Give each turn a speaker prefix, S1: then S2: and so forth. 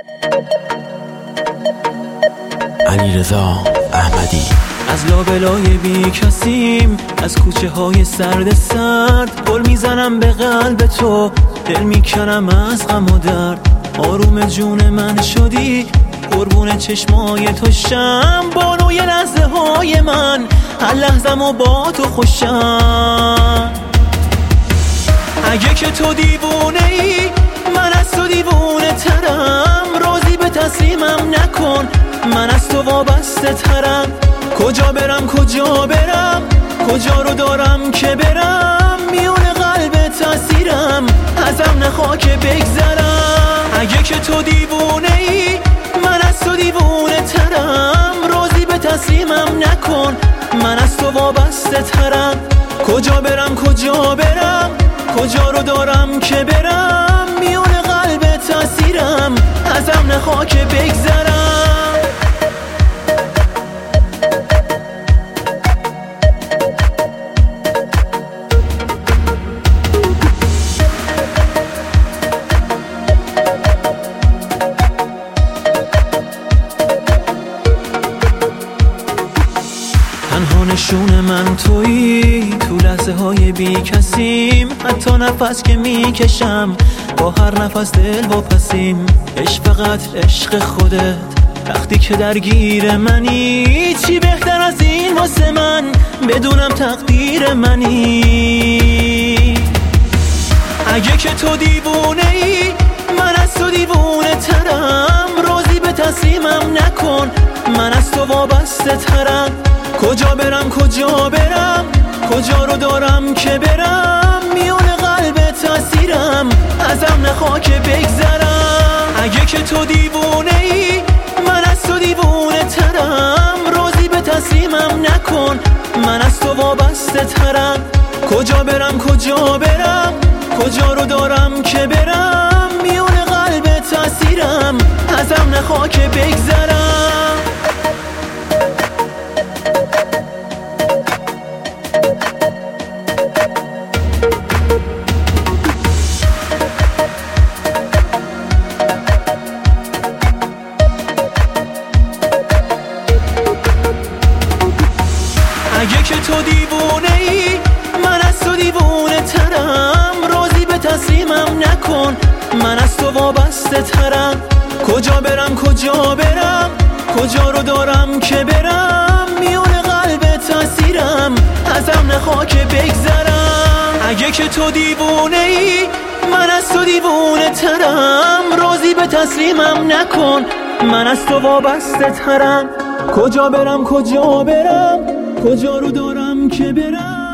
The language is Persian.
S1: علیرضا احمدی.
S2: از لابلای بی کسیم، از کوچه های سرد گل میزنم به قلب تو، دل میکنم از غم و درد. آروم جون من شدی، قربون چشمای تو شم، بانوی لحظه های من، هر لحظه‌مو با تو خوشم. اگه که تو دیوونه ای، من از تو دیوونه ترم، راضی به تسلیمم نکن، من از تو وابسته ترم. کجا برم کجا رو دارم که برم، میون قلب تاثیرم، ازم نخوا که بگذرم. اگه که تو دیوونه ای، من از تو دیوونه ترم، راضی به تسلیمم نکن، من از تو وابسته ترم. کجا برم کجا رو دارم که برم، میون قلب تاثیرم، ازم نخوا که بگذرم. تنها نشون من تویی، تو لحظه های بی کسیم، حتی نفس که میکشم، با هر نفس دل واپسیم. عشق فقط عشق خودت، وقتی که درگیر منی، چی بهتر از این واسه من، بدونم تقدیر منی. اگه که تو دیوونه ای، من از تو دیوونه ترم، راضی به تسلیمم نکن، من از تو وابسته ترم. کجا برم کجا رو دارم که برم، میون قلب تاثیرم، ازم نخوا که بگذرم. اگه که تو دیوونه ای، من از تو دیوونه ترم، راضی به تسلیمم نکن، من از تو وابسته ترم. کجا برم کجا رو دارم که برم، میون قلب تاثیرم، ازم نخوا که بگذرم. اگه که تو دیوونه ای، من از تو دیوونه ترم، راضی به تسلیمم نکن، من از تو وابسته ترم. کجا برم کجا رو دارم که برم، میون قلب تاثیرم، ازم نخوا که بگذرم. اگه که تو دیوونه ای، من از تو دیوونه ترم، راضی به تسلیمم نکن، من از تو وابسته ترم. کجا برم کجا رو دارم که برم.